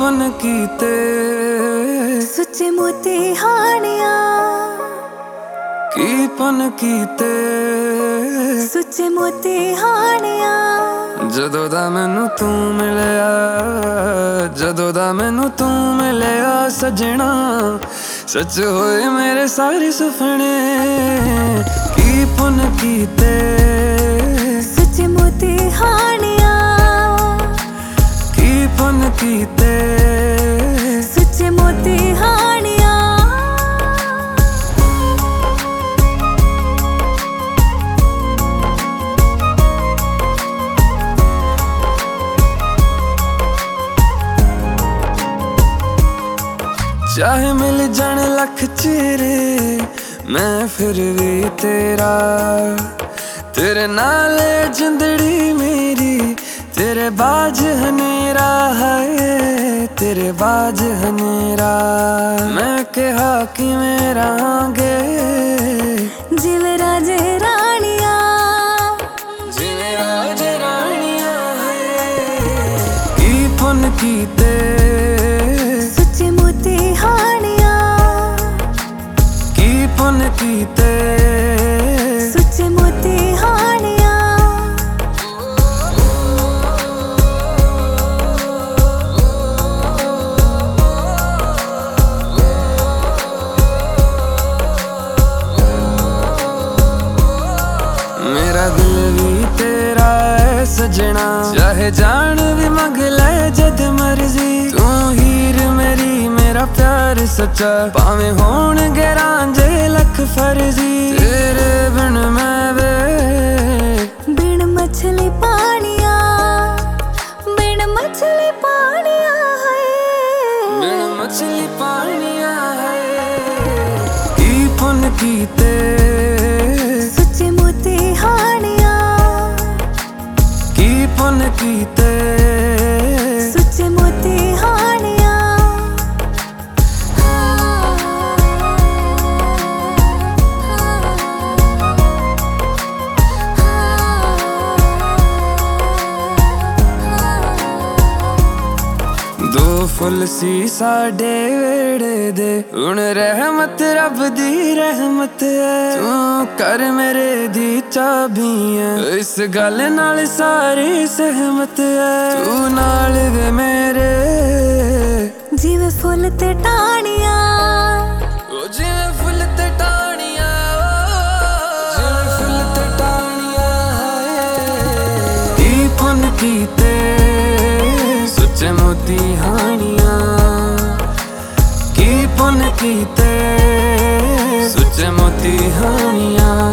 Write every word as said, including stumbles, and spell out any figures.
पुन कीते सुच्चे मोती हानिया की पुन कीते सुच्चे मोती हानिया जदों दा मैनू तू मिलिया जदों दा मैनू तू मिलिया सजना सच होए मेरे सारे सुपने की पुन कीते सुच्चे मोती हानिया की पुन कीते सुच्चे मोती हानिया चाहे मिल जाने लख चेहरे मैं फिर भी तेरा तेरे नाले जिंदड़ी मेरी तेरे बाज हनेरा है तेरे बाज हनेरा मैं कहा कि मेरा गे जिवे राजे रानिया जिवे राजे रानिया है की पुन कीते सुच्चे मोती हानिया की पुन कीते सुच्चे मोती हानिया मेरा दिल भी तेरा है सजना चाहे जान भी मंग ले जद मर्जी तू हीर मेरी मेरा प्यार सच्चा भावे होण गरांजे लख फर्जी तेरे बिन मैं वे बिन मछली पानिया बिन मछली पानिया है बिन मछली पानिया है की पुन कीते सुच्चे मोती हानिया की पुन कीते सुच्चे मोती हानिया दो फुल सी साडे वेड़े दे हुण रहमत रब दी रहमत है तू कर मेरे दी चाबी है इस गल नाल सारी सहमत है तू नाल वे मेरे जिवे फुल ते टानिया ओ जिवे फुल ते टानिया जिवे फुल ते टानिया की पुन कीते सुच्चे मोती हानिया की पुन कीते सुच्चे मोती हानिया।